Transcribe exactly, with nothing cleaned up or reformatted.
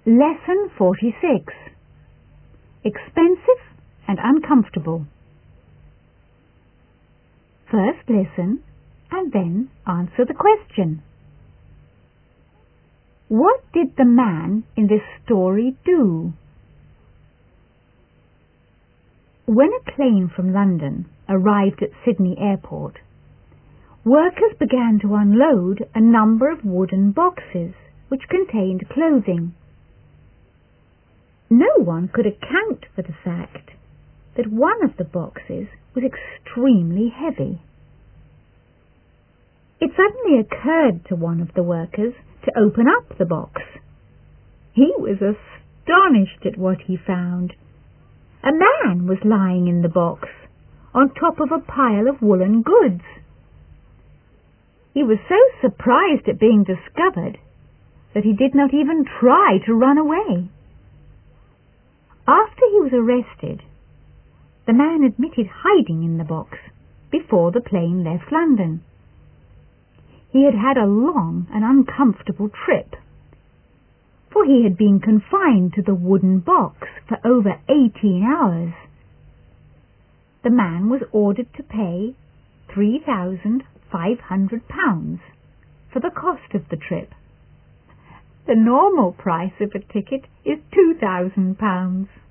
Lesson forty-six. Expensive and uncomfortable. First listen and then answer the question. What did the man in this story do? When a plane from London arrived at Sydney Airport, workers began to unload a number of wooden boxes which contained clothing. No one could account for the fact that one of the boxes was extremely heavy. It suddenly occurred to one of the workers to open up the box. He was astonished at what he found. A man was lying in the box, on top of a pile of woolen goods. He was so surprised at being discovered that he did not even try to run away. After he was arrested, the man admitted hiding in the box before the plane left London. He had had a long and uncomfortable trip, for he had been confined to the wooden box for over eighteen hours. The man was ordered to pay three thousand five hundred pounds for the cost of the trip. The normal price of a ticket is two thousand pounds.